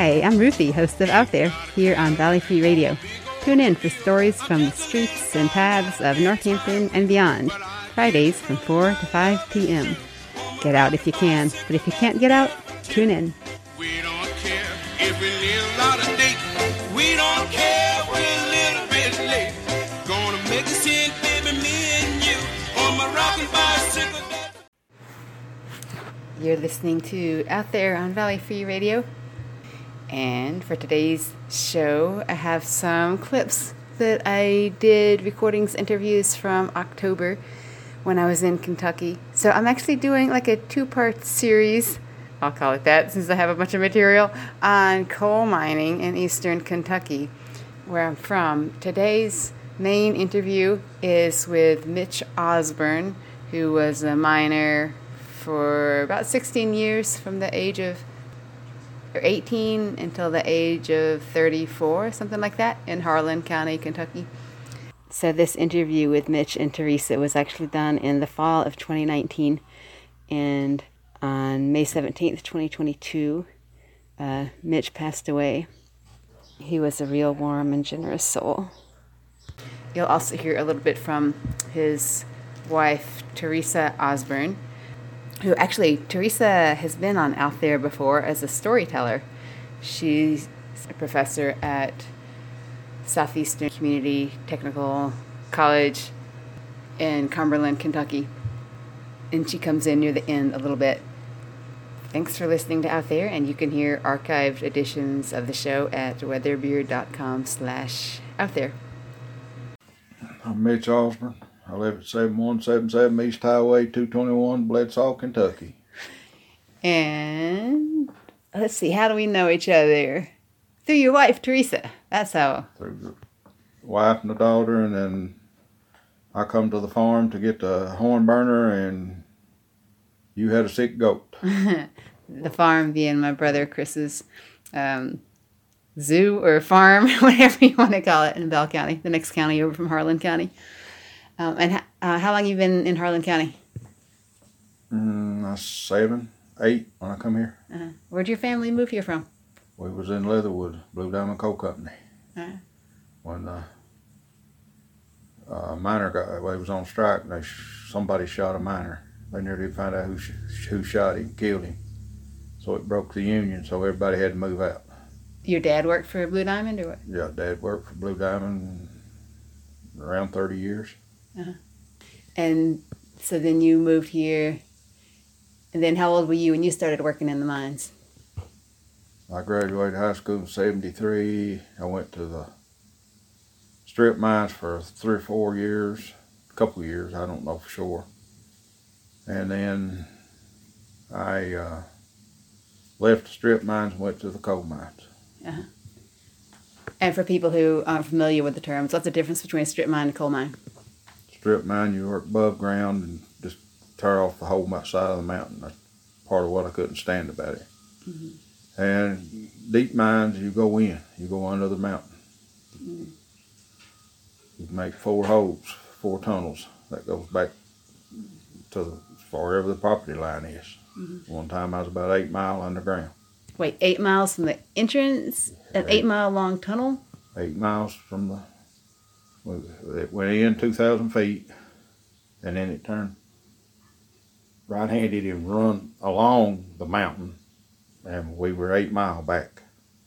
Hi, I'm Ruthie, host of Out There, here on Valley Free Radio. Tune in for stories from the streets and paths of Northampton and beyond, Fridays from 4 to 5 p.m. Get out if you can, but if you can't get out, tune in. We don't care if we live out of date. We don't care if we're a little bit late. Gonna make a scene, baby, me and you, on my rocking bicycle. You're listening to Out There on Valley Free Radio. And for today's show, I have some clips that I did, recordings, interviews from October when I was in Kentucky. So I'm actually doing like a two-part series, I'll call it that, since I have a bunch of material, on coal mining in eastern Kentucky, where I'm from. Today's main interview is with Mitch Osborne, who was a miner for about 16 years from the age of 18 until the age of 34, something like that, in Harlan County, Kentucky. So this interview with Mitch and Teresa was actually done in the fall of 2019, and on May 17th, 2022, Mitch passed away. He was a real warm and generous soul. You'll also hear a little bit from his wife, Teresa Osborne, who actually, Teresa has been on Out There before as a storyteller. She's a professor at Southeastern Community Technical College in Cumberland, Kentucky. And she comes in near the end a little bit. Thanks for listening to Out There, and you can hear archived editions of the show at weatherbeard.com/outthere. I'm Mitch Osborne. I live at 7177 East Highway 221, Bledsoe, Kentucky. And let's see, how do we know each other? Through your wife, Teresa. That's how. Through the wife and the daughter, and then I come to the farm to get the horn burner, and you had a sick goat. The farm being my brother Chris's zoo or farm, whatever you want to call it, in Bell County, the next county over from Harlan County. And how long have you been in Harlan County? 7, 8 when I come here. Where'd your family move here from? We was in Leatherwood, Blue Diamond Coal Company. When the miner he was on strike, and somebody shot a miner. They never did find out who shot him, killed him. So it broke the union, so everybody had to move out. Your dad worked for Blue Diamond, or what? Yeah, Dad worked for Blue Diamond around 30 years. And so then you moved here, and then how old were you when you started working in the mines? I graduated high school in 73. I went to the strip mines for 3 or 4 years, a couple of years, I don't know for sure. And then I left the strip mines and went to the coal mines. And for people who aren't familiar with the terms, what's the difference between a strip mine and a coal mine? Strip mine, you work above ground and just tear off the whole side of the mountain. That's part of what I couldn't stand about it. And deep mines, you go in, you go under the mountain. You make 4 holes, 4 tunnels that goes back to wherever the property line is. One time I was about 8 miles underground. Wait, 8 miles from the entrance? An 8-mile long tunnel? 8 miles from the... It went in 2,000 feet, and then it turned right-handed and run along the mountain, and we were 8 miles back.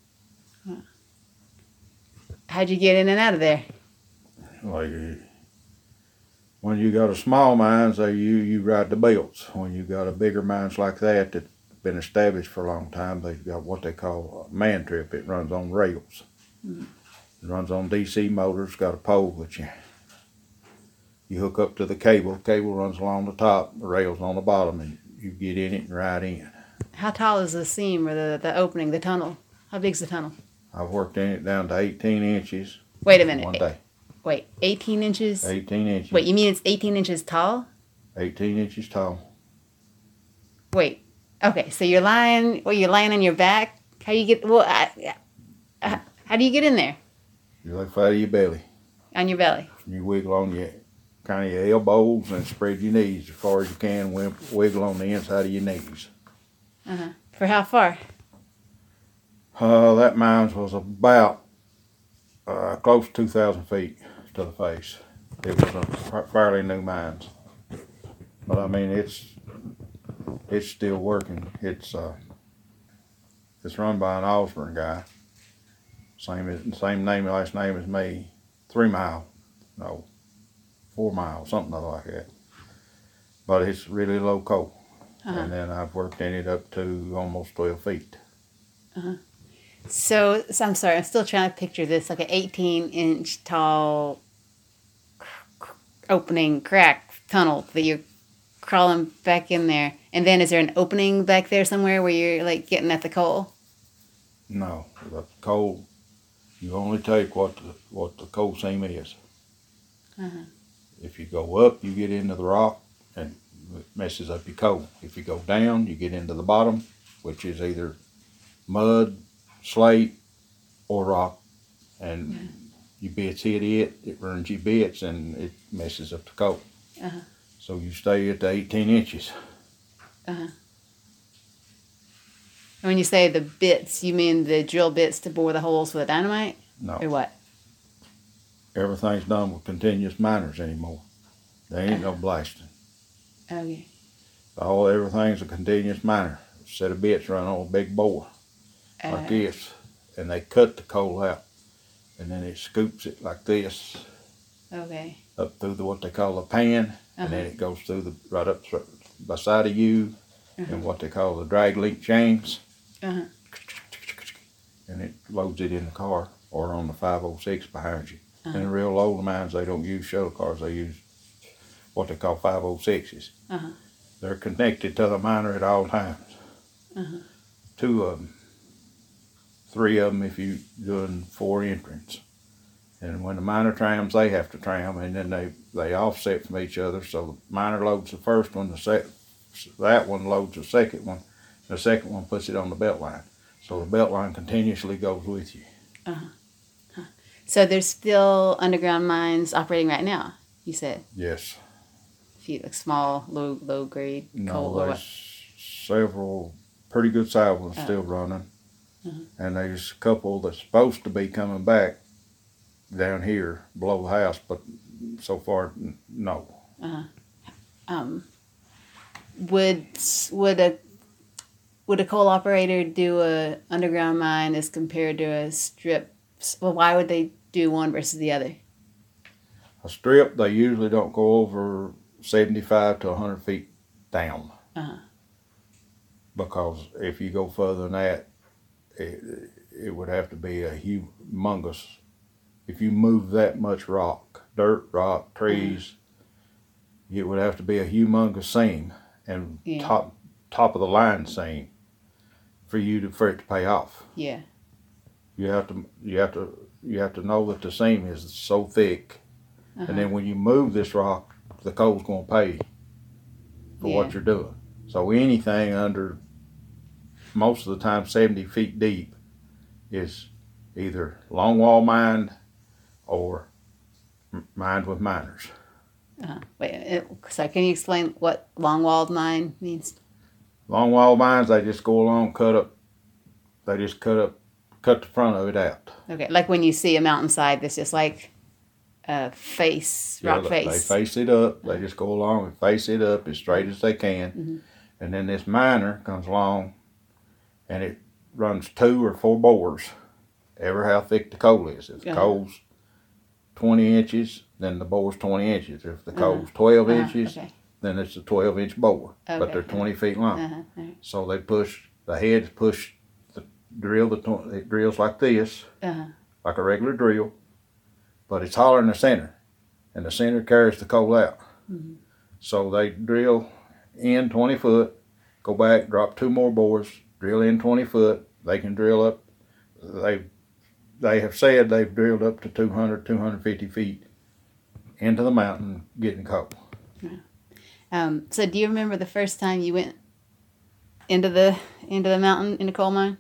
How'd you get in and out of there? Like, when you got a small mines, you ride the belts. When you got a bigger mines like that that's been established for a long time, they've got what they call a man trip. It runs on rails. It runs on DC motors, got a pole that you hook up to the cable. The cable runs along the top, the rail's on the bottom, and you get in it and ride in. How tall is the seam or the opening, the tunnel? How big's the tunnel? I've worked in it down to 18 inches. Wait a minute. One day. Wait, 18 inches? 18 inches. Wait, you mean it's 18 inches tall? 18 inches tall. Wait, okay, so you're lying on your back? How do you get in there? You look flat of your belly. On your belly? You wiggle on your elbows and spread your knees as far as you can. Wiggle on the inside of your knees. For how far? That mine was about close to 2,000 feet to the face. It was a fairly new mine, but I mean it's still working. It's run by an Osborne guy. Same name, last name as me. 3 Mile, no, 4 Mile, something like that. But it's really low coal. And then I've worked in it up to almost 12 feet. So I'm sorry, I'm still trying to picture this, like an 18-inch tall opening crack tunnel that you're crawling back in there. And then is there an opening back there somewhere where you're like getting at the coal? No, the coal, you only take what the coal seam is. If you go up, you get into the rock and it messes up your coal. If you go down, you get into the bottom, which is either mud, slate, or rock, and your bits hit it ruins your bits, and it messes up the coal. So you stay at the 18 inches. And when you say the bits, you mean the drill bits to bore the holes for the dynamite? No. Or what? Everything's done with continuous miners anymore. There ain't no blasting. Okay. Everything's a continuous miner. A set of bits run on a big bore like this, and they cut the coal out, and then it scoops it like this Okay. up through what they call a pan, and then it goes through right up beside of you, and what they call the drag link chains, and it loads it in the car or on the 506 behind you. And in real old mines, they don't use shuttle cars; they use what they call 506s. They're connected to the miner at all times. 2 of them. 3 of them if you're doing 4 entrants. And when the miner trams, they have to tram, and then they offset from each other. So the miner loads the first one, that one loads the second one, the second one puts it on the belt line. So the belt line continuously goes with you. So there's still underground mines operating right now, you said? Yes. A few, like small, low grade coal No, or what? there's several pretty good sized ones still running. And there's a couple that's supposed to be coming back down here below the house, but so far, no. Would a coal operator do a underground mine as compared to a strip? Well, why would they do one versus the other? A strip, they usually don't go over 75 to 100 feet down. Because if you go further than that, it would have to be a humongous, if you move that much rock, dirt, rock, trees, it would have to be a humongous seam and top of the line seam for it to pay off. Yeah. You have to know that the seam is so thick, and then when you move this rock, the coal's going to pay for what you're doing. So anything under, most of the time 70 feet deep, is either longwall mined or mined with miners. So can you explain what longwalled mine means? Longwall mines, they just go along, cut the front of it out. Okay, like when you see a mountainside that's just like a face, rock face. They face it up. They just go along and face it up as straight as they can. And then this miner comes along and it runs 2 or 4 bores, ever how thick the coal is. If the coal's 20 inches, then the bore's 20 inches. If the coal's 12 inches, then it's a 12-inch bore. But they're 20 feet long. So they the heads push the drill, it drills like this, like a regular drill, but it's hollow in the center, and the center carries the coal out. So they drill in 20 foot, go back, drop 2 more bores, drill in 20 foot. They can drill up, they have said they've drilled up to 200, 250 feet into the mountain getting coal. So do you remember the first time you went into the mountain in the coal mine?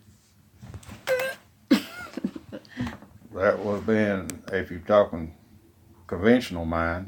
That would have been, if you're talking conventional mines,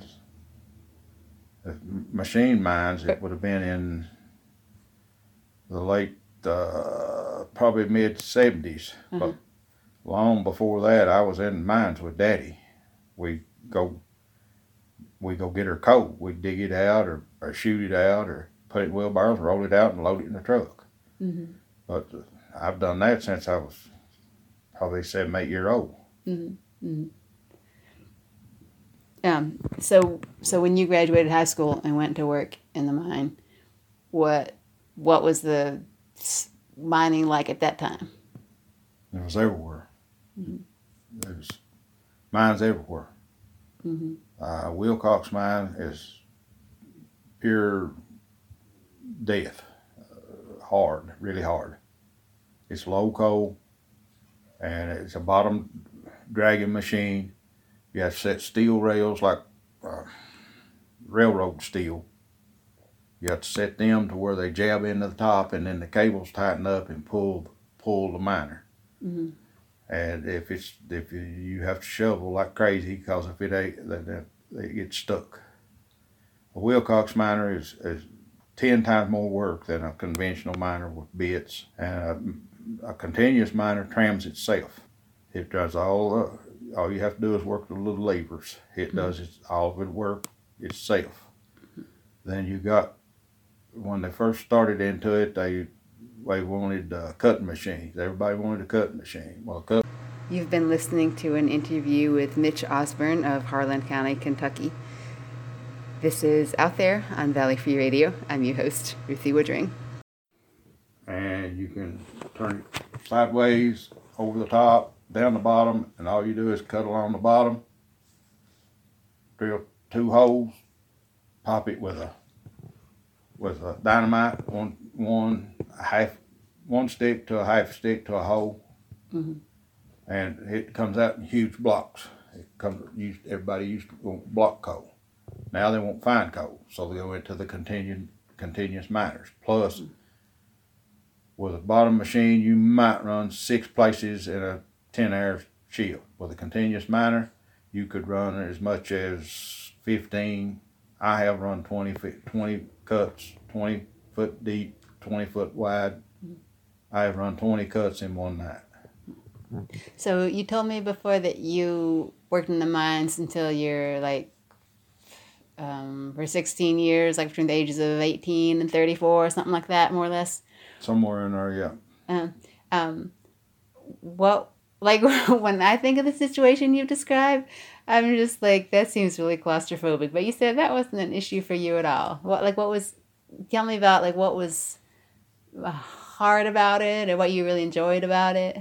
machine mines, it would have been in the late probably mid-70s. But long before that, I was in mines with Daddy. We go get her coal. We'd dig it out or shoot it out or put it in wheelbarrows, roll it out, and load it in the truck. Mm-hmm. But I've done that since I was probably 7, 8 years old. Mm-hmm. Mm-hmm. So when you graduated high school and went to work in the mine, what was the mining like at that time? It was everywhere. Mm-hmm. There was mines everywhere. Mm-hmm. Wilcox mine is pure death. Hard, really hard. It's low coal, and it's a bottom dragging machine. You have to set steel rails like railroad steel. You have to set them to where they jab into the top, and then the cables tighten up and pull the miner. Mm-hmm. And if you have to shovel like crazy, because if it ain't, then it gets stuck. A Wilcox miner is 10 times more work than a conventional miner with bits, and a continuous miner trams itself. It does all you have to do is work the little levers. It does all of it work itself. Then you got, when they first started into it, they wanted cutting machines. Everybody wanted a cutting machine. Well, You've been listening to an interview with Mitch Osborne of Harlan County, Kentucky. This is Out There on Valley Free Radio. I'm your host, Ruthie Woodring. And you can turn it sideways, over the top, down the bottom, and all you do is cut along the bottom, drill 2 holes, pop it with a dynamite, one stick to a half stick to a hole, and it comes out in huge blocks. Everybody used to want block coal. Now they want fine coal, so they go into the continuous miners. Plus, with a bottom machine, you might run 6 places in a 10-hour shift. With a continuous miner, you could run as much as 15. I have run 20 cuts, 20 foot deep, 20 foot wide. I have run 20 cuts in one night. So you told me before that you worked in the mines until you're like, for 16 years, like between the ages of 18 and 34, something like that, more or less. Somewhere in there, yeah. What, like, when I think of the situation you've described, I'm just like, that seems really claustrophobic. But you said that wasn't an issue for you at all. Tell me about, like, what was hard about it, or what you really enjoyed about it?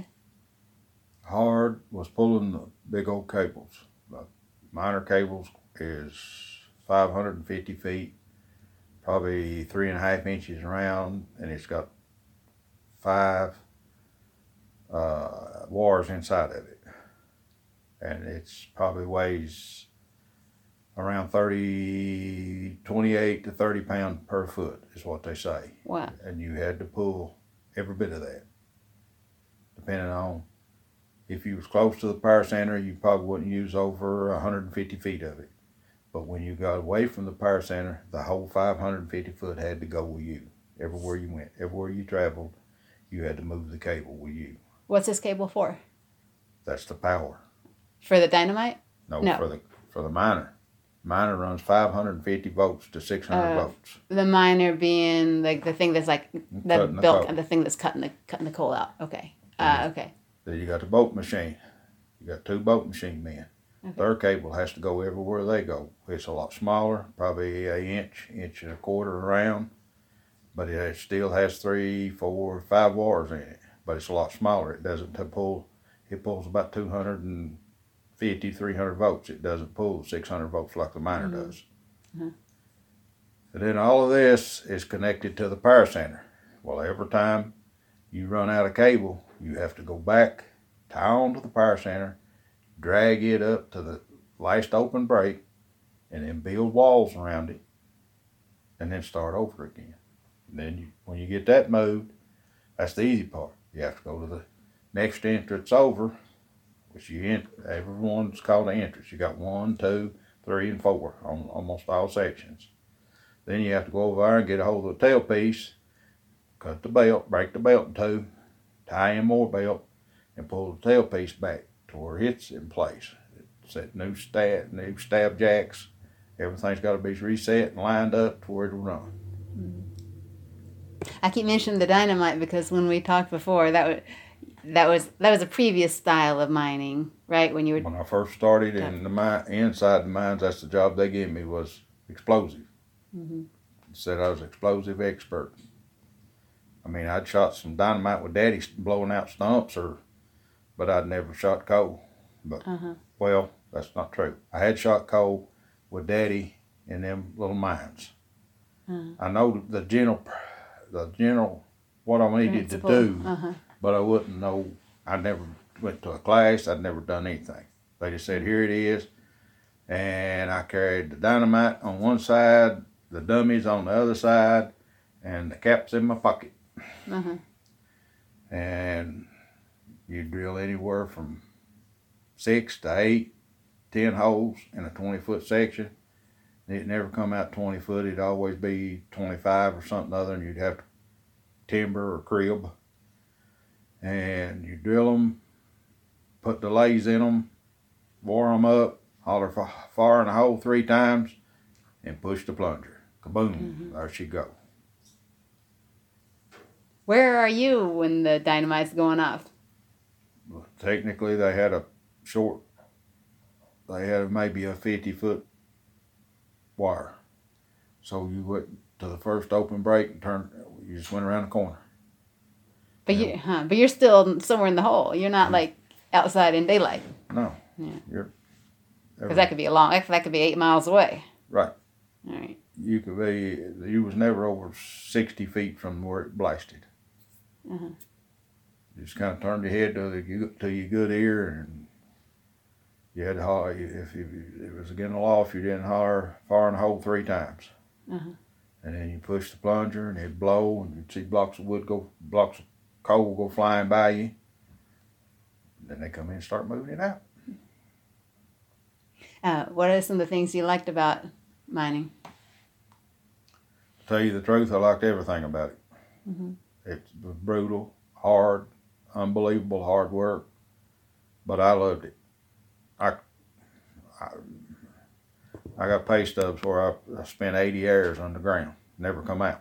Hard was pulling the big old cables. The miner cables is 550 feet, probably 3.5 inches around, and it's got 5 wires inside of it, and it's probably weighs around 28 to 30 pounds per foot is what they say. Wow. And you had to pull every bit of that, depending on if you was close to the power center, you probably wouldn't use over 150 feet of it. But when you got away from the power center, the whole 550 foot had to go with you. Everywhere you went, everywhere you traveled, you had to move the cable with you. What's this cable for? That's the power. For the dynamite? No. For the miner. Miner runs 550 volts to 600 volts. The miner being like the thing that's like the bilk and the thing that's cutting the coal out. Okay. Okay. Then you got the bolt machine. You got 2 bolt machine men. Okay. Their cable has to go everywhere they go. It's a lot smaller, probably an inch and a quarter around, but it still has 3, 4, 5 wires in it. But it's a lot smaller. It doesn't pull. It pulls about 250, 300 volts. It doesn't pull 600 volts like the miner does. Mm-hmm. And then all of this is connected to the power center. Well, every time you run out of cable, you have to go back, tie on to the power center, drag it up to the last open break, and then build walls around it, and then start over again. And then when you get that moved, that's the easy part. You have to go to the next entrance over, which everyone's called an entrance. You got 1, 2, 3, and 4 on almost all sections. Then you have to go over there and get a hold of the tailpiece, cut the belt, break the belt in 2, tie in more belt, and pull the tailpiece back to where it's in place. Set new stab jacks. Everything's got to be reset and lined up to where it'll run. I keep mentioning the dynamite because when we talked before, that was a previous style of mining, right? When I first started in the mine, inside the mines, that's the job they gave me, was explosive. Said I was an explosive expert. I mean, I'd shot some dynamite with Daddy blowing out stumps, but I'd never shot coal. But well, that's not true. I had shot coal with Daddy in them little mines. I know the general what I needed to do, but I wouldn't know. I never went to a class. I'd never done anything. They just said, here it is. And I carried the dynamite on one side, the dummies on the other side, and the caps in my pocket. And you drill anywhere from 6 to 8, 10 holes in a 20-foot section. It never come out 20 foot. It'd always be 25 or something other, and you'd have to timber or crib. And you drill them, put the lays in them, wire them up, holler fire in the hole 3 times, and push the plunger. Kaboom, there she go. Where are you when the dynamite's going off? Well, technically, they had maybe a 50-foot wire. So you went to the first open break and you just went around the corner. But you're still somewhere in the hole. You're not like outside in daylight. No. Yeah. Because that could be that could be 8 miles away. Right. All right. You was never over 60 feet from where it blasted. You just kind of turned your head to your good ear, and you had to holler. If it was against the law, if you didn't holler, fire in the hole 3 times. And then you push the plunger, and it'd blow, and you'd see blocks of coal go flying by you. Then they come in and start moving it out. What are some of the things you liked about mining? To tell you the truth, I liked everything about it. It was brutal, hard, unbelievable hard work, but I loved it. I got pay stubs where I spent 80 hours underground, never come out.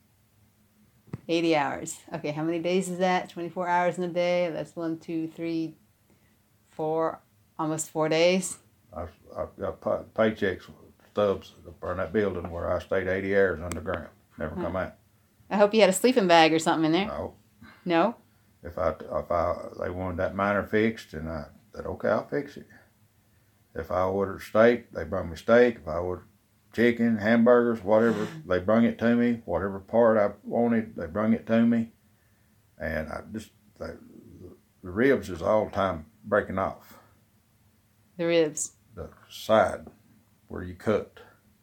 80 hours. Okay, how many days is that? 24 hours in a day? That's 1, 2, 3, 4, almost 4 days. I've got paychecks, stubs in that building where I stayed 80 hours underground, never come out. I hope you had a sleeping bag or something in there. No. No? If they wanted that miner fixed, and I said, okay, I'll fix it. If I ordered steak, they brought me steak. If I ordered chicken, hamburgers, whatever, they bring it to me. Whatever part I wanted, they bring it to me. And the ribs is all the time breaking off. The ribs. The side where you cut.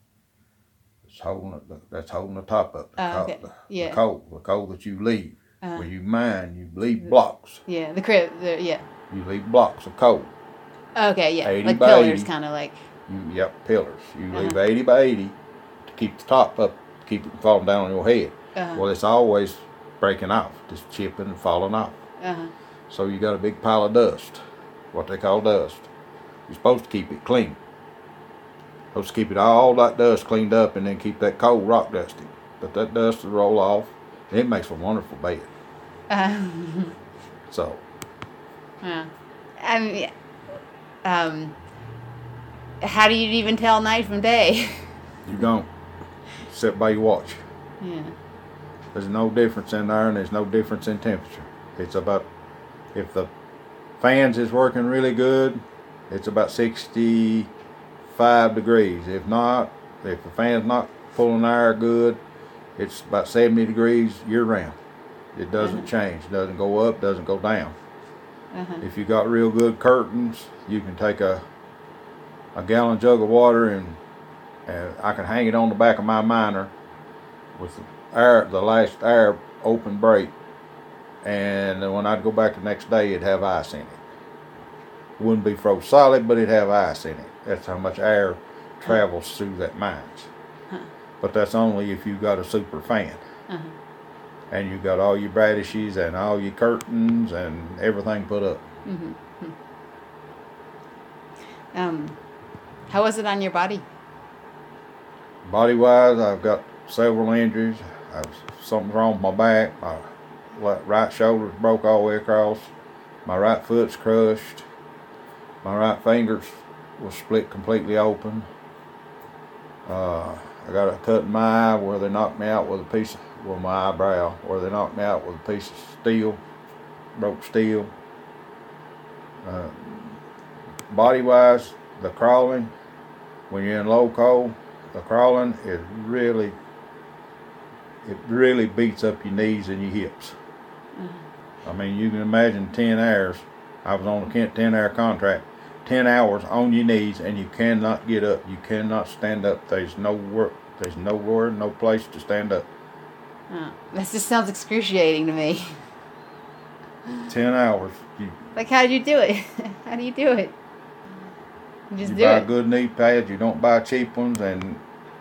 That's holding the top up. The coal that you leave. When you mine, you leave blocks. Yeah, the crib. You leave blocks of coal. Okay, yeah, 80 like by pillars, 80. kind of like. Pillars. You leave 80 by 80 to keep the top up, to keep it from falling down on your head. Well, it's always breaking off, just chipping and falling off. So you got a big pile of dust, what they call dust. You're supposed to keep it clean. Supposed to keep all that dust cleaned up, and then keep that coal rock dusty. But that dust will roll off, and it makes a wonderful bed. So. I mean, how do you even tell night from day? You don't, except by your watch. Yeah. There's no difference in there, and there's no difference in temperature. It's about, if the fans is working really good, it's about 65 degrees. If not, if the fan's not pulling air good, it's about 70 degrees year round. It doesn't change. It doesn't go up, doesn't go down. If you got real good curtains, you can take a gallon jug of water, and I can hang it on the back of my miner with the last air open break, and then when I'd go back the next day, it'd have ice in it. It wouldn't be froze solid, but it'd have ice in it. That's how much air travels through that mines. But that's only if you got a super fan. and you got all your bradishes and all your curtains and everything put up. How was it on your body? Body wise, I've got several injuries. Something's wrong with my back. My right shoulder's broke all the way across. My right foot's crushed. My right fingers was split completely open. I got a cut in my eye where they knocked me out with a piece of, well, my eyebrow, where they knocked me out with a piece of steel, broke steel. Body wise, the crawling, when you're in low cold, the crawling is really beats up your knees and your hips. I mean, you can imagine 10 hours. I was on a 10-hour contract. 10 hours on your knees, and you cannot get up. You cannot stand up. There's nowhere, no place to stand up. That just sounds excruciating to me. 10 hours. Like, how do you do it? How do you do it? You just do buy it. good knee pads. You don't buy cheap ones, and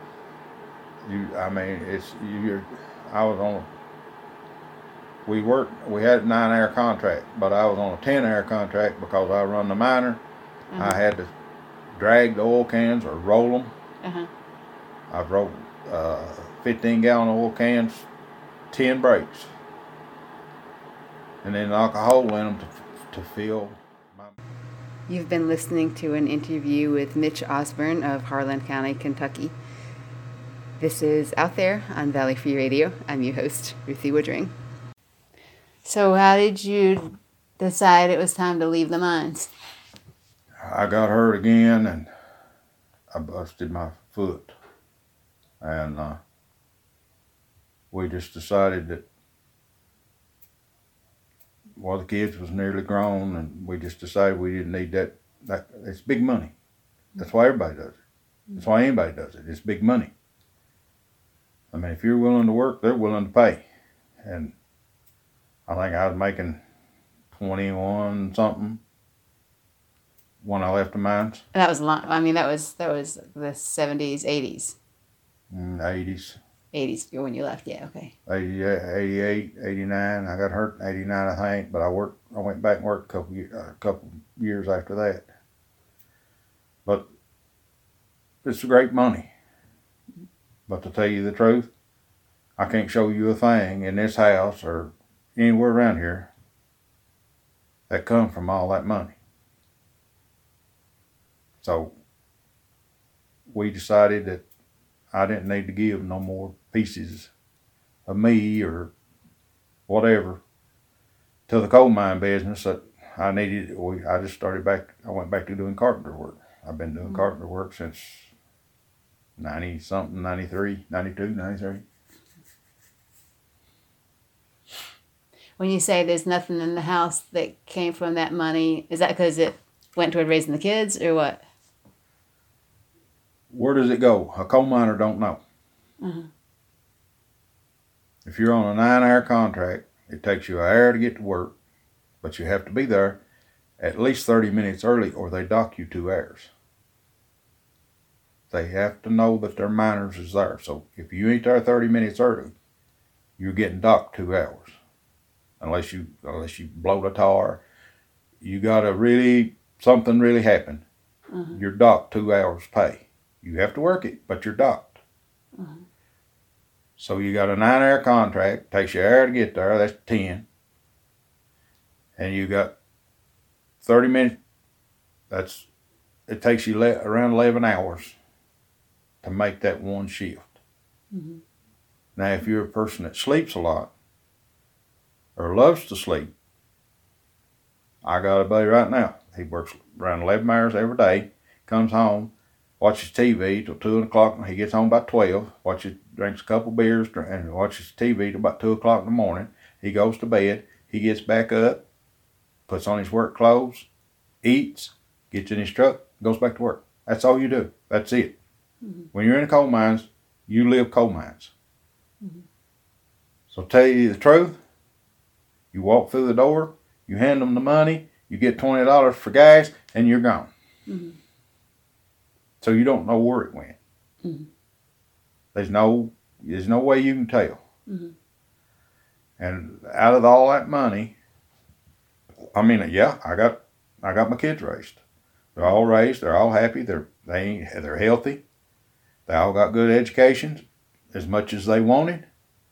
I was on. We had a 9-hour contract, but I was on a 10-hour contract because I run the miner. I had to drag the oil cans or roll them. I've rolled 15-gallon oil cans, 10 breaks, and then knock a hole in them to fill. You've been listening to an interview with Mitch Osborne of Harlan County, Kentucky. This is Out There on Valley Free Radio. I'm your host, Ruthie Woodring. So how did you decide it was time to leave the mines? I got hurt again, and I busted my foot. And we just decided that, well, the kids was nearly grown, and we just decided we didn't need that. It's big money. That's why everybody does it. That's why anybody does it. It's big money. I mean, if you're willing to work, they're willing to pay. And I think I was making 21 something when I left the mines. That was long. I mean, that was the 70s, 80s. 80s. 80s when you left, yeah, okay. 88, 89. I got hurt in 89, I think, but I went back and worked a couple years after that. But it's great money. But to tell you the truth, I can't show you a thing in this house or anywhere around here that come from all that money. So we decided that I didn't need to give no more pieces of me or whatever to the coal mine business that I needed. I went back to doing carpenter work. I've been doing carpenter work since 90-something, 93, 92, 93. When you say there's nothing in the house that came from that money, is that because it went toward raising the kids or what? Where does it go? A coal miner don't know. If you're on a 9-hour contract, it takes you an hour to get to work, but you have to be there at least 30 minutes early or they dock you 2 hours. They have to know that their miners is there. So if you ain't there 30 minutes early, you're getting docked 2 hours. Unless you blow the tar, you gotta something really happen. You're docked 2 hours pay. You have to work it, but you're docked. So you got a 9-hour contract, takes you an hour to get there, that's 10. And you got 30 minutes, it takes you around 11 hours to make that one shift. Now if you're a person that sleeps a lot, or loves to sleep, I got a buddy right now. He works around 11 hours every day, comes home, watches TV till 2 o'clock. He gets home about 12, drinks a couple beers, and watches TV till about 2 o'clock in the morning. He goes to bed. He gets back up, puts on his work clothes, eats, gets in his truck, goes back to work. That's all you do. That's it. When you're in the coal mines, you live coal mines. So tell you the truth, you walk through the door, you hand them the money, you get $20 for gas, and you're gone. So you don't know where it went. There's no way you can tell. And out of all that money, I mean, yeah, I got my kids raised. They're all raised. They're all happy. They're healthy. They all got good educations, as much as they wanted.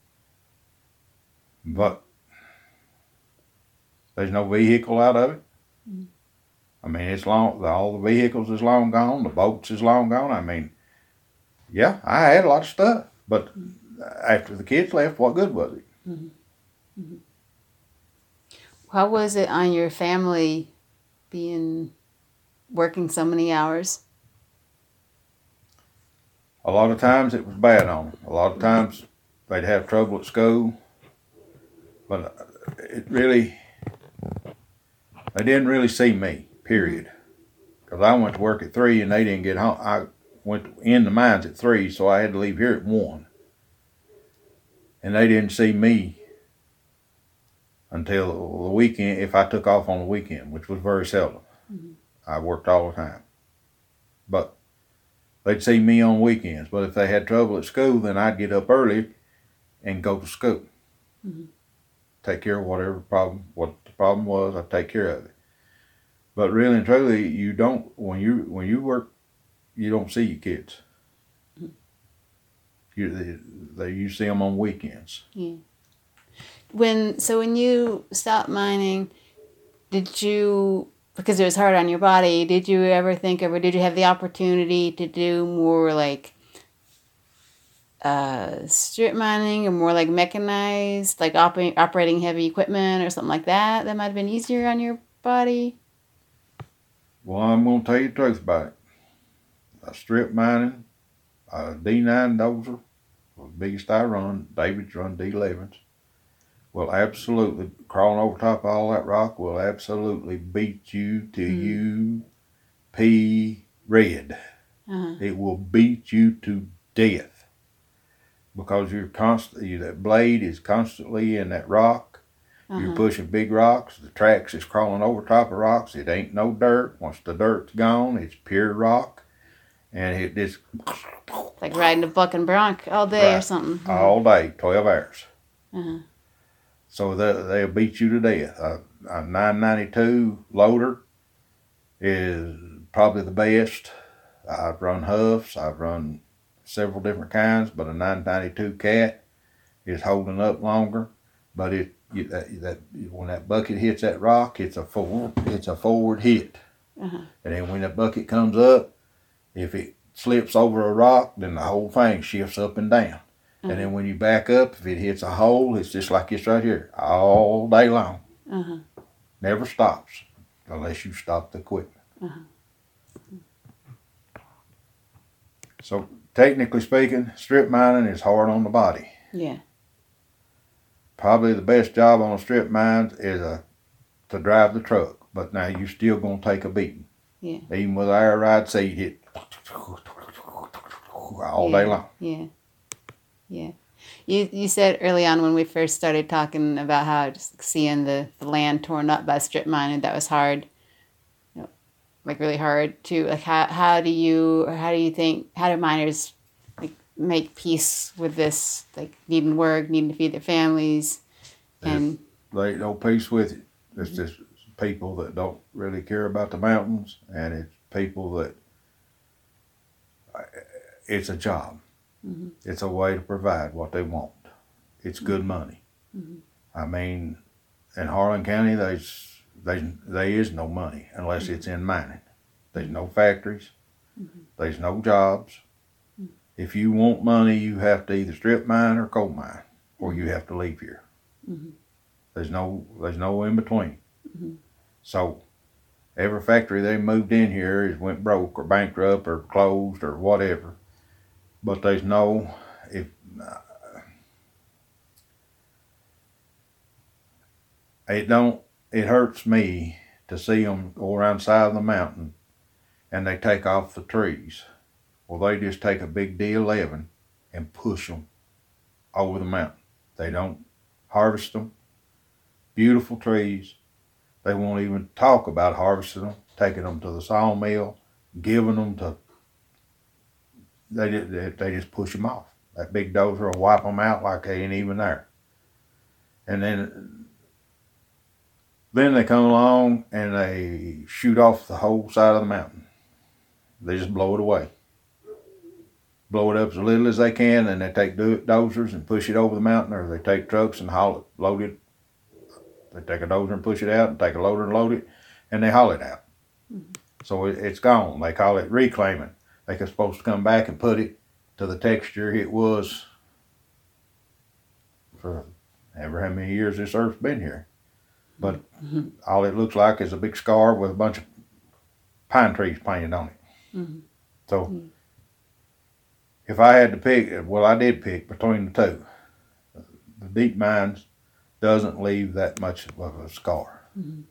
But there's no vehicle out of it. I mean, it's long. All the vehicles is long gone. The boats is long gone. I mean, yeah, I had a lot of stuff, but after the kids left, what good was it? How was it on your family working so many hours? A lot of times it was bad on them. A lot of times they'd have trouble at school, but they didn't really see me, period. Because I went to work at 3 and they didn't get home. I went in the mines at 3, so I had to leave here at 1. And they didn't see me until the weekend, if I took off on the weekend, which was very seldom. I worked all the time. But they'd see me on weekends. But if they had trouble at school, then I'd get up early and go to school. Take care of what the problem was, I'd take care of it. But really and truly, you don't, when you work, you don't see your kids. You see them on weekends. Yeah. When you stopped mining, did you, because it was hard on your body, did you ever think of, or did you have the opportunity to do more like strip mining or more like mechanized, like operating heavy equipment or something like that? That might have been easier on your body. Well, I'm going to tell you the truth about it. Strip mining, D9 dozer, the biggest I run, David's run D11s, will absolutely, crawling over top of all that rock, will absolutely beat you to you pea red. It will beat you to death because that blade is constantly in that rock. You're pushing big rocks. The tracks is crawling over top of rocks. It ain't no dirt. Once the dirt's gone, it's pure rock. And it just... Like riding a buck and bronc all day or something. All day, 12 hours. So they'll beat you to death. A 992 loader is probably the best. I've run Huffs. I've run several different kinds, but a 992 Cat is holding up longer. But when that bucket hits that rock, it's a forward hit. And then when that bucket comes up, if it slips over a rock, then the whole thing shifts up and down. And then when you back up, if it hits a hole, it's just like this right here, all day long. Never stops unless you stop the equipment. So technically speaking, strip mining is hard on the body. Yeah. Probably the best job on a strip mine is to drive the truck. But now you're still going to take a beating. Yeah. Even with an air ride seat, hit all day long. Yeah. Yeah. You said early on when we first started talking about how just seeing the land torn up by strip mining, that was hard. Like really hard too. Like how do miners like make peace with this, like needing work, needing to feed their families, and they don't peace with it. It's just people that don't really care about the mountains, and it's people that it's a job. It's a way to provide what they want. It's good money. I mean, in Harlan County, there is no money unless it's in mining. There's no factories. There's no jobs. If you want money, you have to either strip mine or coal mine, or you have to leave here. There's no in between. So every factory they moved in here went broke or bankrupt or closed or whatever. But there's no, it hurts me to see them go around the side of the mountain and they take off the trees. Well, they just take a big D11 and push them over the mountain. They don't harvest them. Beautiful trees. They won't even talk about harvesting them, taking them to the sawmill, giving them to, they just push them off. That big dozer will wipe them out like they ain't even there. And then they come along and they shoot off the whole side of the mountain. They just blow it away. Blow it up as little as they can, and they take dozers and push it over the mountain, or they take trucks and haul it, load it. They take a dozer and push it out, and take a loader and load it, and they haul it out. Mm-hmm. So it's gone. They call it reclaiming. They're supposed to come back and put it to the texture it was for ever how many years this earth's been here. But all it looks like is a big scar with a bunch of pine trees painted on it. Mm-hmm. So if I had to pick, well, I did pick between the two. The deep mines doesn't leave that much of a scar. Mm-hmm.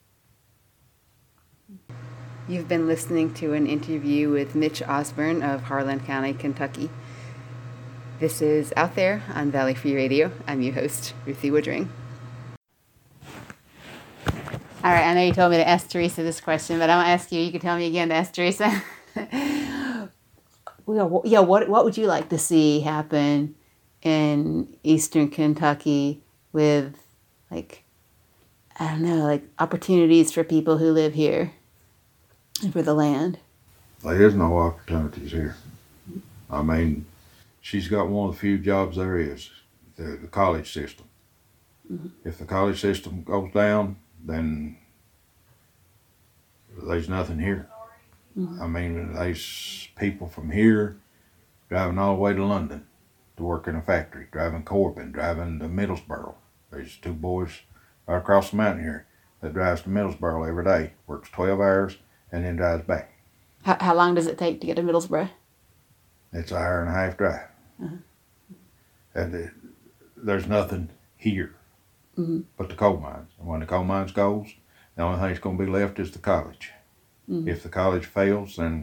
You've been listening to an interview with Mitch Osborne of Harlan County, Kentucky. This is Out There on Valley Free Radio. I'm your host, Ruthie Woodring. All right, I know you told me to ask Teresa this question, but I'm going to ask you. You can tell me again to ask Teresa. What would you like to see happen in eastern Kentucky with, opportunities for people who live here and for the land? There is no opportunities here. I mean, she's got one of the few jobs there is, the college system. Mm-hmm. If the college system goes down, then there's nothing here. Mm-hmm. I mean, there's people from here driving all the way to London to work in a factory, driving Corbin, driving to Middlesboro. There's two boys right across the mountain here that drives to Middlesboro every day, works 12 hours, and then drives back. How long does it take to get to Middlesboro? It's an hour and a half drive. Uh-huh. And there's nothing here but the coal mines. And when the coal mines goes, the only thing that's going to be left is the college. Mm-hmm. If the college fails, then,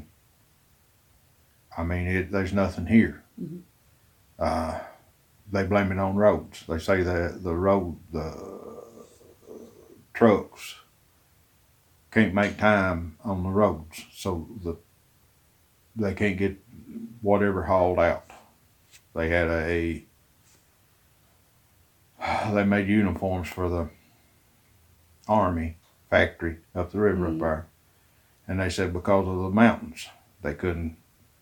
there's nothing here. Mm-hmm. They blame it on roads. They say that the trucks can't make time on the roads, so they can't get whatever hauled out. They had they made uniforms for the Army factory up the river up there. And they said because of the mountains, they couldn't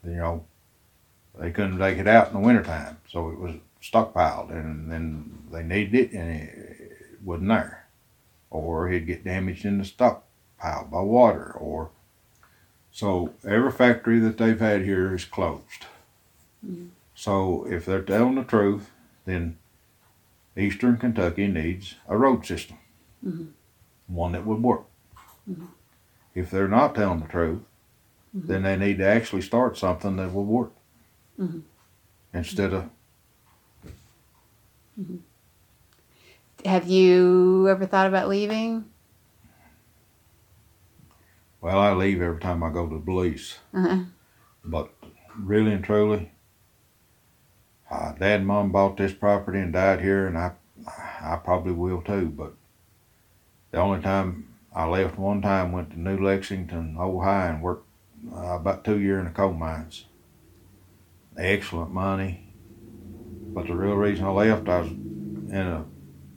take it out in the wintertime. So it was stockpiled, and then they needed it, and it wasn't there. Or it'd get damaged in the stockpile by water. So every factory that they've had here is closed. Mm-hmm. So if they're telling the truth, then eastern Kentucky needs a road system. Mm-hmm. One that would work. Mm-hmm. If they're not telling the truth, then they need to actually start something that will work. Mm-hmm. Instead of... Mm-hmm. Have you ever thought about leaving? Well, I leave every time I go to the police. Uh-huh. But really and truly, Dad and Mom bought this property and died here, and I probably will too. But the only time I left one time, went to New Lexington, Ohio, and worked about 2 years in the coal mines. Excellent money. But the real reason I left, I was in a,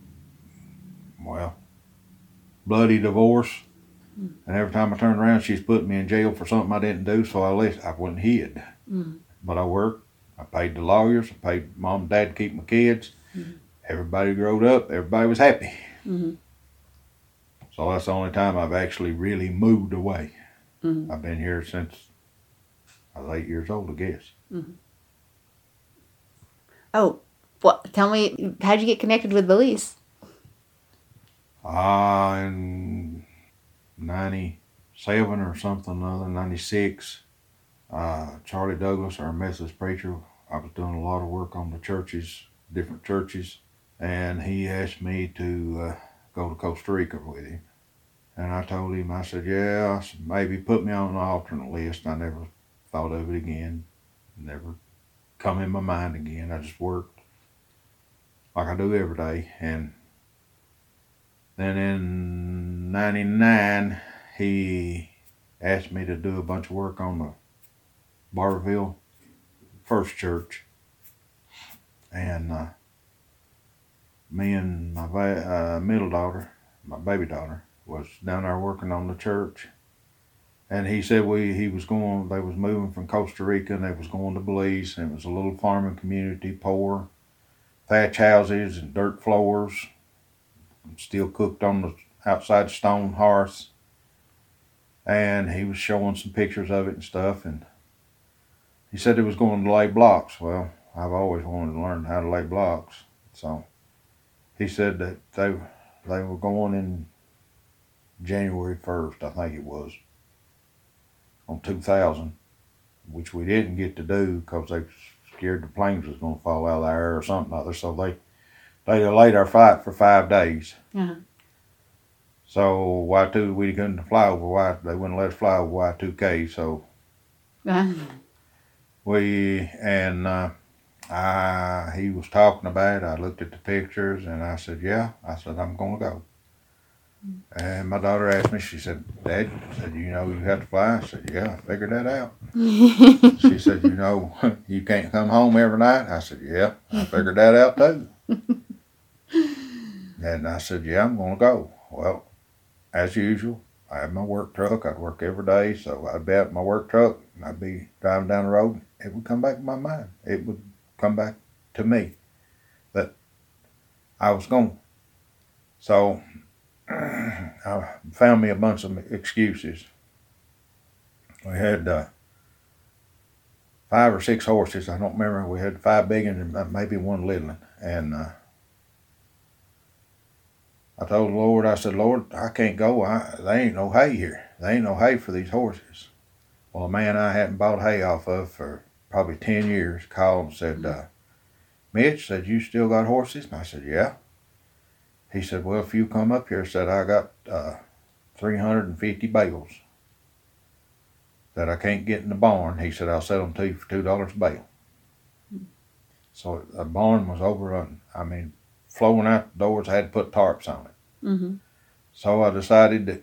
bloody divorce. And every time I turned around, she's putting me in jail for something I didn't do, so I left. I wasn't hid. Mm. But I worked. I paid the lawyers. I paid Mom and Dad to keep my kids. Mm-hmm. Everybody growed up. Everybody was happy. Mm-hmm. So that's the only time I've actually really moved away. Mm-hmm. I've been here since I was 8 years old, I guess. Mm-hmm. Oh, tell me, how'd you get connected with Belize? In 97 or something or other, 96, Charlie Douglas, our Methodist preacher, I was doing a lot of work on the churches, different churches, and he asked me to go to Costa Rica with him. And I told him, I said, yeah, maybe put me on an alternate list. I never thought of it again. Never come in my mind again. I just worked like I do every day. And then in 99, he asked me to do a bunch of work on the Barberville First Church. And me and my middle daughter, my baby daughter, was down there working on the church. And he said they was moving from Costa Rica and they was going to Belize, and it was a little farming community, poor, thatch houses and dirt floors, still cooked on the outside stone hearths. And he was showing some pictures of it and stuff, and he said he was going to lay blocks. Well, I've always wanted to learn how to lay blocks. So he said that they were going in January 1st, I think it was, on 2000, which we didn't get to do because they scared the planes was going to fall out of the air or something other. So they delayed our flight for 5 days. Uh-huh. So Y2, we couldn't fly over they wouldn't let us fly over Y2K. So he was talking about it. I looked at the pictures and I said, yeah. I said, I'm going to go. And my daughter asked me, she said, Dad, you know you have to fly? I said, yeah, I figured that out. She said, you know, you can't come home every night? I said, yeah, I figured that out too. And I said, yeah, I'm going to go. Well, as usual, I had my work truck. I'd work every day, so I'd be at my work truck and I'd be driving down the road. It would come back to my mind. It would come back to me that I was going. So I found me a bunch of excuses. We had 5 or 6 horses. I don't remember. We had 5 big ones and maybe 1 little one. And I told the Lord, I said, Lord, I can't go. There ain't no hay here. There ain't no hay for these horses. Well, a man I hadn't bought hay off of for probably 10 years called and said, Mitch, said, you still got horses? And I said, yeah. He said, well, if you come up here, said, I got 350 bales that I can't get in the barn. He said, I'll sell them to you for $2 a bale. So the barn was overrun. I mean, flowing out the doors, I had to put tarps on it. Mm-hmm. So I decided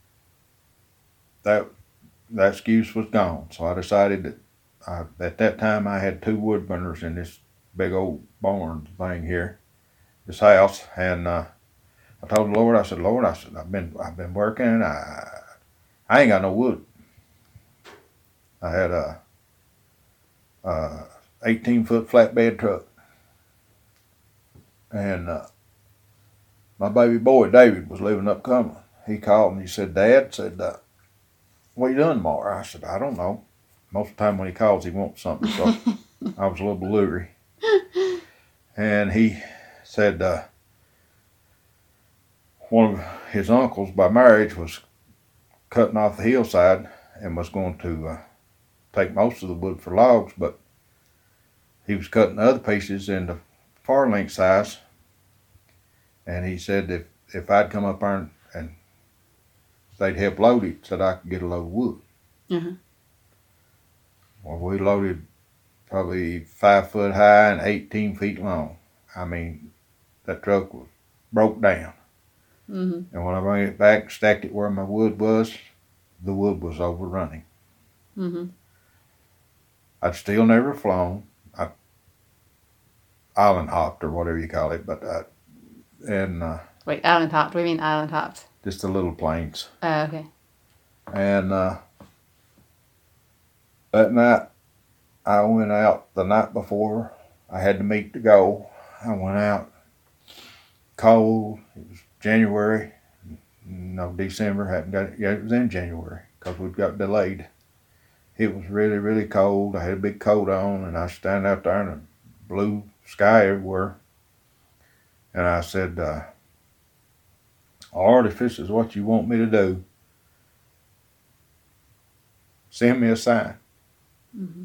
that excuse was gone. So I decided that at that time I had 2 wood burners in this big old barn thing here, this house, and I told the Lord, I said, Lord, I've been working, I ain't got no wood. I had a 18-foot flatbed truck. And my baby boy, David, was living up Cumberland. He called and he said, Dad, said, what you doing tomorrow? I said, I don't know. Most of the time when he calls, he wants something. So I was a little blurry. And he said one of his uncles by marriage was cutting off the hillside and was going to take most of the wood for logs, but he was cutting other pieces into far length size, and he said if I'd come up there and they'd help load it, said I could get a load of wood. Uh-huh. Well, we loaded probably 5 foot high and 18 feet long. I mean, that truck was broke down. Mm-hmm. And when I brought it back, stacked it where my wood was, the wood was overrunning. Mm-hmm. I'd still never flown. I island hopped or whatever you call it, but Wait, island hopped? What do you mean island hopped? just the little planes. Oh, okay. And that night, I went out the night before I had to meet to go. I went out cold. It was January. No, December. Hadn't got it. Yeah, it was in January because we got delayed. It was really, really cold. I had a big coat on, and I was standing out there in the blue sky everywhere. And I said, Lord, if this is what you want me to do, send me a sign. Mm-hmm.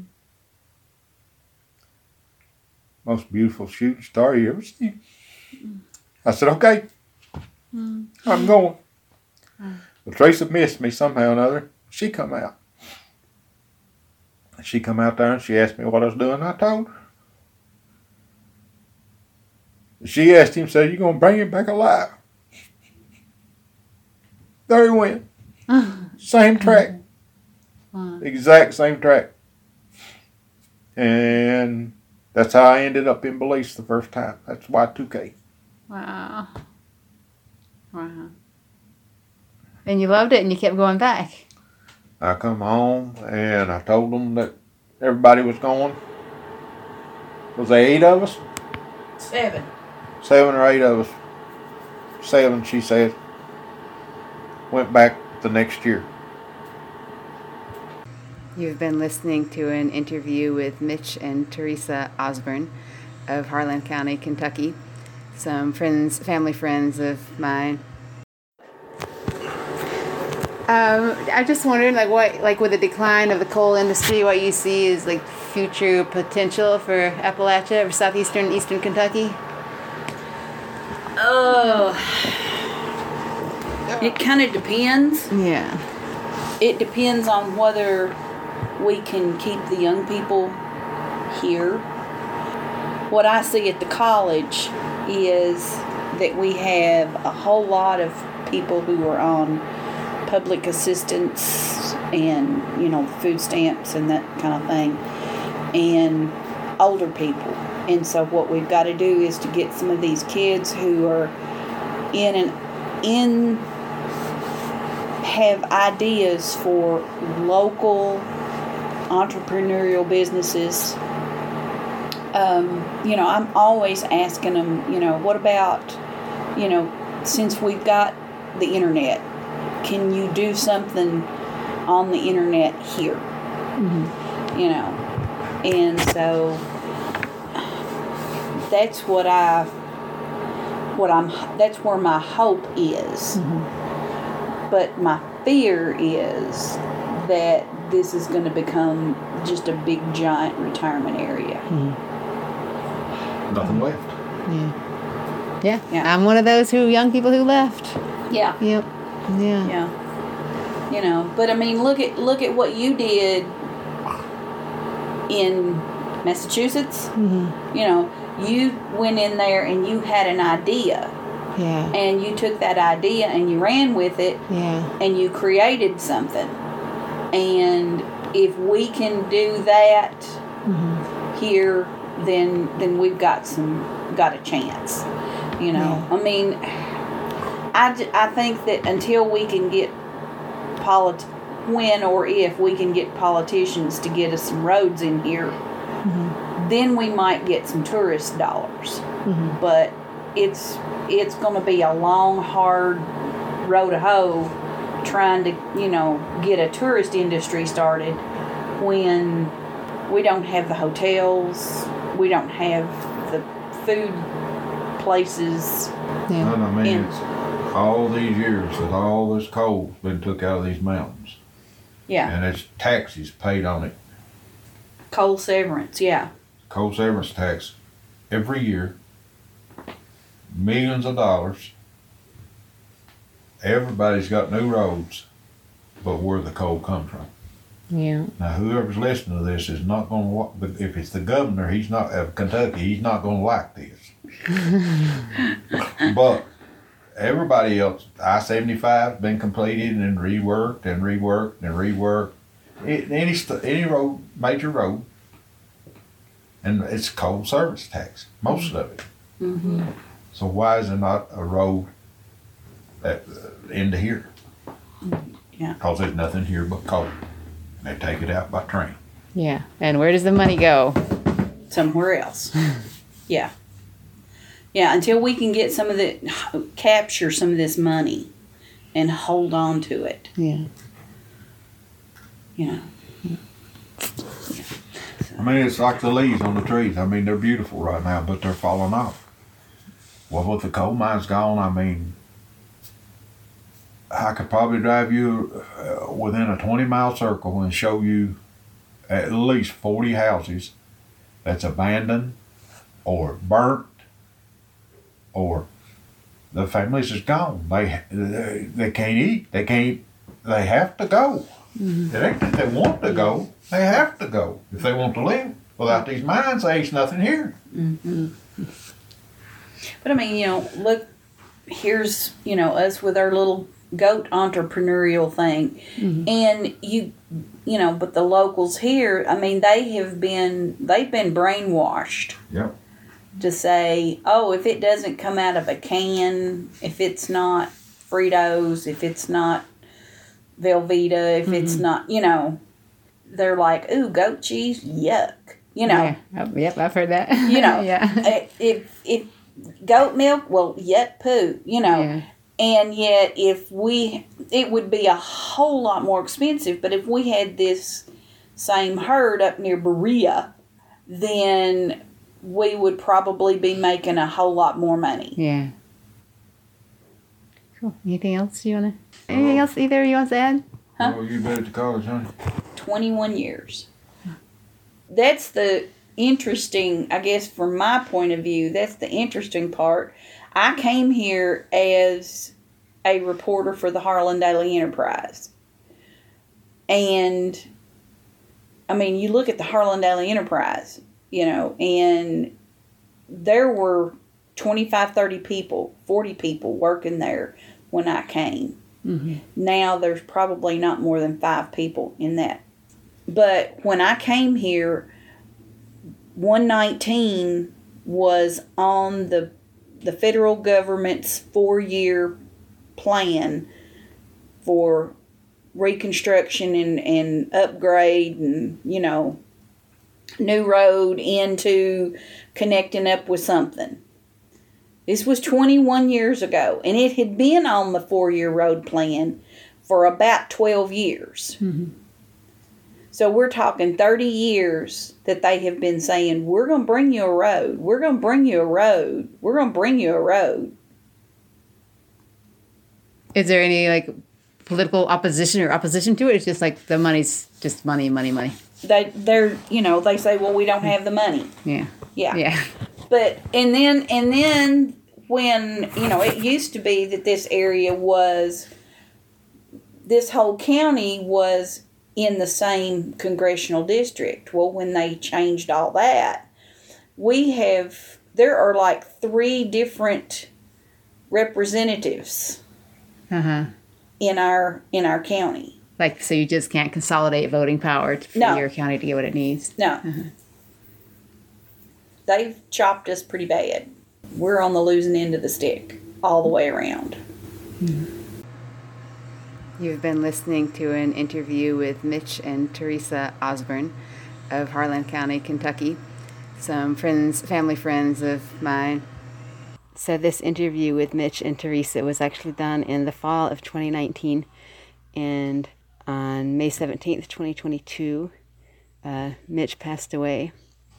Most beautiful shooting star you ever seen. I said, okay, I'm going. But Teresa missed me somehow or another. She come out. She come out there and she asked me what I was doing. I told her. She asked him, said, you going to bring him back alive? There he went. Same track. Wow. Exact same track. And that's how I ended up in Belize the first time. That's Y2K. Wow. Wow. And you loved it and you kept going back. I come home and I told them that everybody was going. Was there 8 of us? 7. 7 or 8 of us. 7, she said. Went back the next year. You've been listening to an interview with Mitch and Teresa Osborne of Harlan County, Kentucky. Some friends, family friends of mine. I just wondered, with the decline of the coal industry, what you see is like future potential for Appalachia or southeastern, eastern Kentucky. It kind of depends. Yeah. It depends on whether we can keep the young people here. What I see at the college is that we have a whole lot of people who are on public assistance and, food stamps and that kind of thing, and older people. And so what we've got to do is to get some of these kids who are have ideas for local entrepreneurial businesses. I'm always asking them, what about, since we've got the internet, can you do something on the internet here? Mm-hmm. And so that's that's where my hope is. Mm-hmm. But my fear is that this is going to become just a big giant retirement area. Mm-hmm. Nothing left. Yeah. I'm one of those young people who left. Yeah. Yep. Yeah. Yeah. But I mean, look at what you did in Massachusetts. Mm-hmm. You went in there and you had an idea. Yeah. And you took that idea and you ran with it. Yeah. And you created something. And if we can do that mm-hmm. here, then we've got a chance. Yeah. I mean, I think that until we can get when or if we can get politicians to get us some roads in here, mm-hmm. then we might get some tourist dollars. Mm-hmm. But it's going to be a long, hard road to hoe trying to, get a tourist industry started when we don't have the hotels, we don't have the food places. Yeah. And I mean, it's all these years that all this coal's been took out of these mountains. Yeah. And it's taxes paid on it. Coal severance, yeah. Coal severance tax every year. Millions of dollars. Everybody's got new roads, but where the coal comes from. Yeah. Now, whoever's listening to this is not going to. If it's the governor, he's not of Kentucky. He's not going to like this. But everybody else, I-75 has been completed and reworked and reworked and reworked. Any road, major road, and it's coal service tax, most of it. Mm-hmm. So why is there not a road into here? Yeah. Because there's nothing here but coal. They take it out by train. Yeah. And where does the money go? Somewhere else. Yeah. Yeah, until we can get capture some of this money and hold on to it. Yeah. Yeah. I mean, it's like the leaves on the trees. I mean, they're beautiful right now, but they're falling off. Well, with the coal mines gone, I mean, I could probably drive you within a 20-mile circle and show you at least 40 houses that's abandoned or burnt, or the families is gone. They can't eat. They have to go. Mm-hmm. It ain't that they want to go. They have to go if they want to live. Without these mines, there's nothing here. Mm-hmm. But I mean, look, here's, us with our little goat entrepreneurial thing. Mm-hmm. And but the locals here, I mean, they've been brainwashed. Yep. to say, oh, if it doesn't come out of a can, if it's not Fritos, if it's not Velveeta, if it's not, you know, they're like, ooh, goat cheese, yuck. You know. Yeah. Oh, yep, I've heard that. You know. Yeah. If goat milk, well, yuck poo, you know. Yeah. And yet, it would be a whole lot more expensive, but if we had this same herd up near Berea, then we would probably be making a whole lot more money. Yeah. Cool. Anything else Anything else either you want to add? Huh? Oh, you been at the college, honey? 21 years. That's the interesting, I guess, from my point of view, that's the interesting part. I came here as a reporter for the Harlan Daily Enterprise. And, I mean, you look at the Harlan Daily Enterprise, you know, and there were 25, 30 people, 40 people working there when I came. Mm-hmm. Now there's probably not more than 5 people in that. But when I came here, 119 was on the federal government's 4-year plan for reconstruction and upgrade and, you know, new road into connecting up with something. This was 21 years ago, and it had been on the 4-year road plan for about 12 years. Mm-hmm. So we're talking 30 years that they have been saying, we're going to bring you a road. We're going to bring you a road. We're going to bring you a road. Is there any, like, political opposition to it? It's just like the money's just money. They're, you know, they say, well, we don't have the money. Yeah. Yeah. But, and then when, you know, it used to be that this whole county was in the same congressional district. Well, when they changed all that, there are like 3 different representatives in our county. Like, so you just can't consolidate voting power for your county to get what it needs? No. They've chopped us pretty bad. We're on the losing end of the stick all the way around. You've been listening to an interview with Mitch and Teresa Osborne of Harlan County, Kentucky. Some family friends of mine. So this interview with Mitch and Teresa was actually done in the fall of 2019. And on May 17th, 2022, Mitch passed away.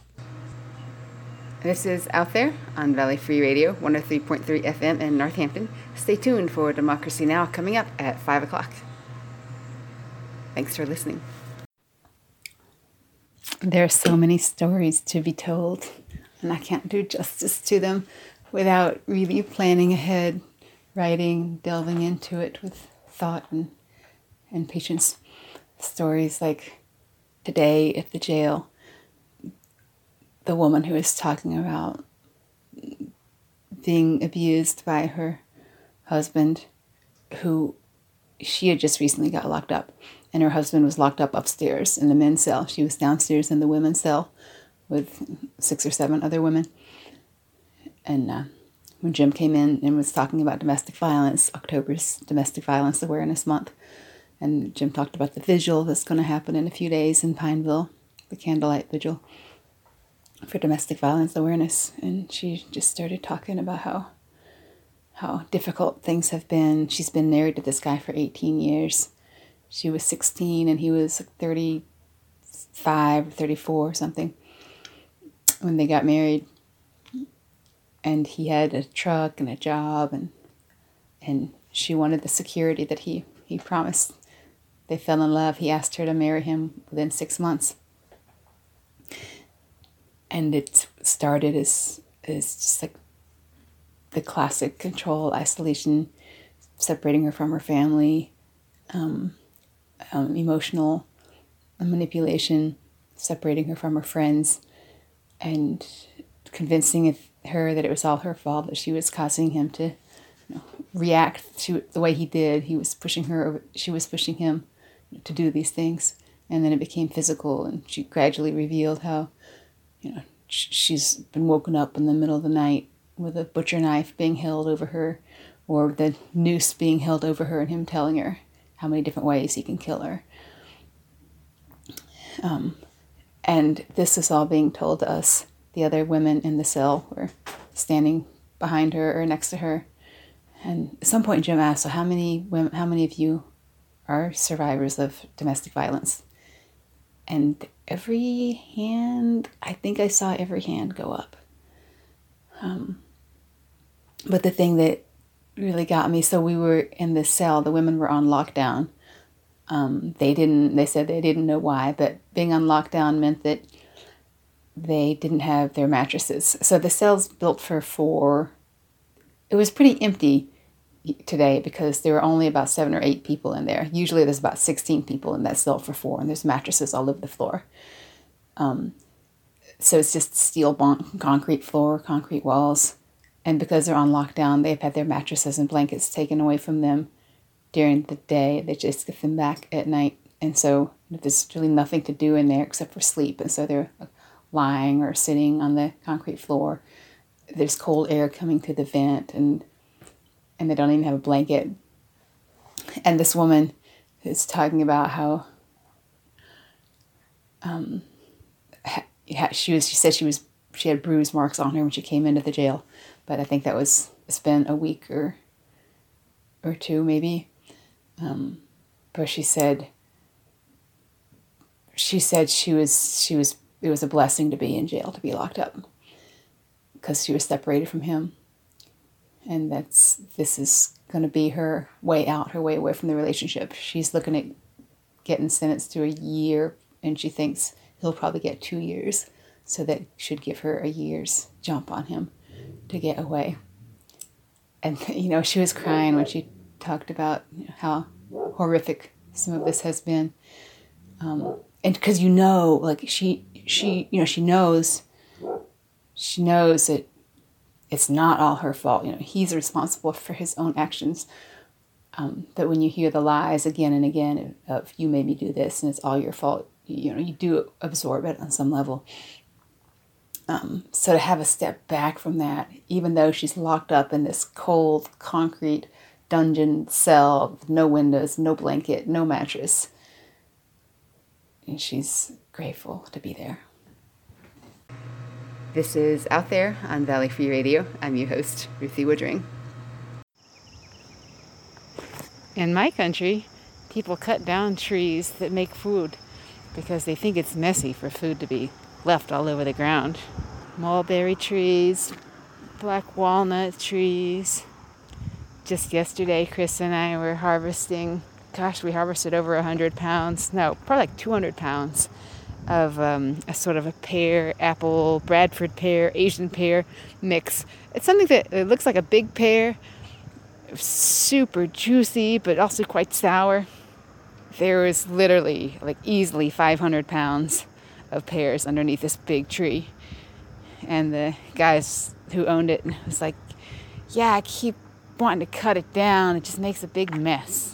This is Out There on Valley Free Radio, 103.3 FM in Northampton. Stay tuned for Democracy Now! Coming up at 5 o'clock. Thanks for listening. There are so many stories to be told, and I can't do justice to them without really planning ahead, writing, delving into it with thought and patience. Stories like today at the jail, the woman who was talking about being abused by her husband, who she had just recently got locked up, and her husband was locked up upstairs in the men's cell. She was downstairs in the women's cell with 6 or 7 other women. And when Jim came in and was talking about domestic violence, October's Domestic Violence Awareness Month, and Jim talked about the vigil that's going to happen in a few days in Pineville, the candlelight vigil for domestic violence awareness. And she just started talking about how difficult things have been. She's been married to this guy for 18 years. She was 16 and he was 35 or 34 or something when they got married. And he had a truck and a job, and she wanted the security that he promised. They fell in love. He asked her to marry him within 6 months. And it started as just like the classic control, isolation, separating her from her family, emotional manipulation, separating her from her friends, and convincing her that it was all her fault, that she was causing him to react to the way he did. He was pushing her, she was pushing him to do these things. And then it became physical, and she gradually revealed how, she's been woken up in the middle of the night with a butcher knife being held over her, or the noose being held over her and him telling her how many different ways he can kill her. And this is all being told to us. The other women in the cell were standing behind her or next to her. And at some point Jim asked, so how many of you are survivors of domestic violence? And every hand, I think I saw every hand go up. But the thing that really got me, so we were in this cell, the women were on lockdown. They said they didn't know why, but being on lockdown meant that they didn't have their mattresses. So the cell's built for 4. It was pretty empty today because there were only about 7 or 8 people in there. Usually there's about 16 people in that cell for 4, and there's mattresses all over the floor. So it's just steel concrete floor, concrete walls. And because they're on lockdown, they've had their mattresses and blankets taken away from them during the day. They just get them back at night. And so there's really nothing to do in there except for sleep. And so they're lying or sitting on the concrete floor. There's cold air coming through the vent, and they don't even have a blanket. And this woman is talking about how she said she had bruise marks on her when she came into the jail, but I think it's been a week or 2 maybe. But she said it was a blessing to be in jail, to be locked up, because she was separated from him. And this is going to be her way out, her way away from the relationship. She's looking at getting sentenced to a year, and she thinks he'll probably get 2 years. So that should give her a year's jump on him to get away. And, she was crying when she talked about how horrific some of this has been. And because, she knows that it's not all her fault. He's responsible for his own actions. But when you hear the lies again and again of you made me do this and it's all your fault, you do absorb it on some level. So to have a step back from that, even though she's locked up in this cold concrete dungeon cell with no windows, no blanket, no mattress, and she's grateful to be there. This is Out There on Valley Free Radio. I'm your host, Ruthie Woodring. In my country, people cut down trees that make food because they think it's messy for food to be left all over the ground. Mulberry trees, black walnut trees. Just yesterday, Chris and I were harvesting. We harvested over 100 pounds. No, probably like 200 pounds of a sort of a pear, apple, Bradford pear, Asian pear mix. It's something that it looks like a big pear, super juicy, but also quite sour. There was literally, easily 500 pounds of pears underneath this big tree. And the guys who owned it was like, yeah, I keep wanting to cut it down. It just makes a big mess.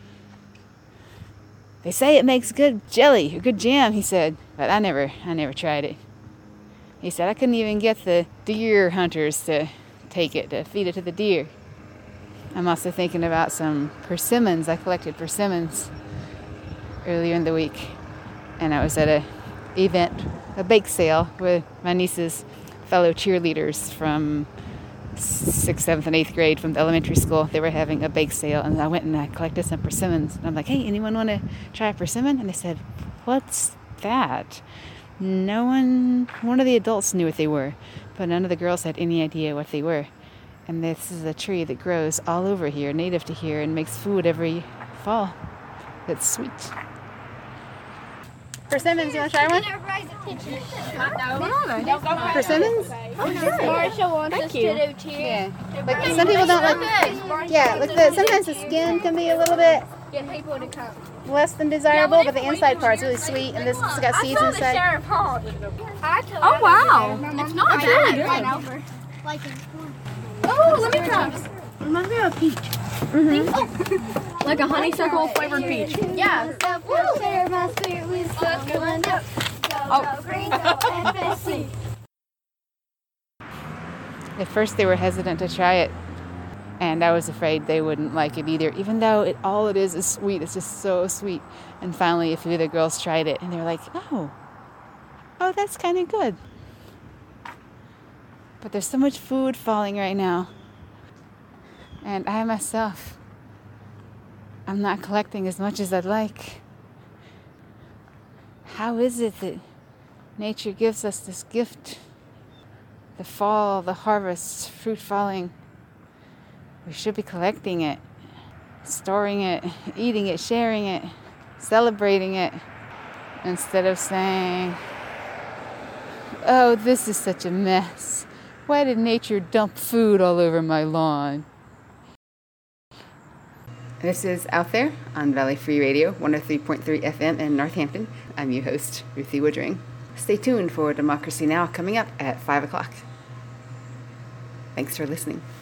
They say it makes good jelly or good jam, he said, but I never tried it. He said I couldn't even get the deer hunters to take it, to feed it to the deer. I'm also thinking about some persimmons. I collected persimmons earlier in the week, and I was at a bake sale with my niece's fellow cheerleaders from 6th, 7th, and 8th grade from the elementary school. They were having a bake sale, and I went and I collected some persimmons. And I'm like, hey, anyone want to try a persimmon? And they said, what's that? One of the adults knew what they were, but none of the girls had any idea what they were. And this is a tree that grows all over here, native to here, and makes food every fall. That's sweet. Persimmons, you want to try one? Persimmons? Marsha wants us to do too. Yeah. Some people don't like. Yeah, sometimes the skin can be a little bit Get people to come. less than desirable, but the inside part's really sweet, and this has got seeds inside. Oh wow! It's not bad. Oh, let me try. Reminds me of a peach. Mm-hmm. Like a honeysuckle flavored peach. Yeah. Oh. At first they were hesitant to try it, and I was afraid they wouldn't like it either, even though all it is sweet. It's just so sweet. And finally a few of the girls tried it, and they were like, oh, that's kind of good. But there's so much food falling right now. And I myself, I'm not collecting as much as I'd like. How is it that nature gives us this gift? The fall, the harvest, fruit falling. We should be collecting it, storing it, eating it, sharing it, celebrating it, instead of saying, oh, this is such a mess. Why did nature dump food all over my lawn? This is Out There on Valley Free Radio, 103.3 FM in Northampton. I'm your host, Ruthie Woodring. Stay tuned for Democracy Now! Coming up at 5 o'clock. Thanks for listening.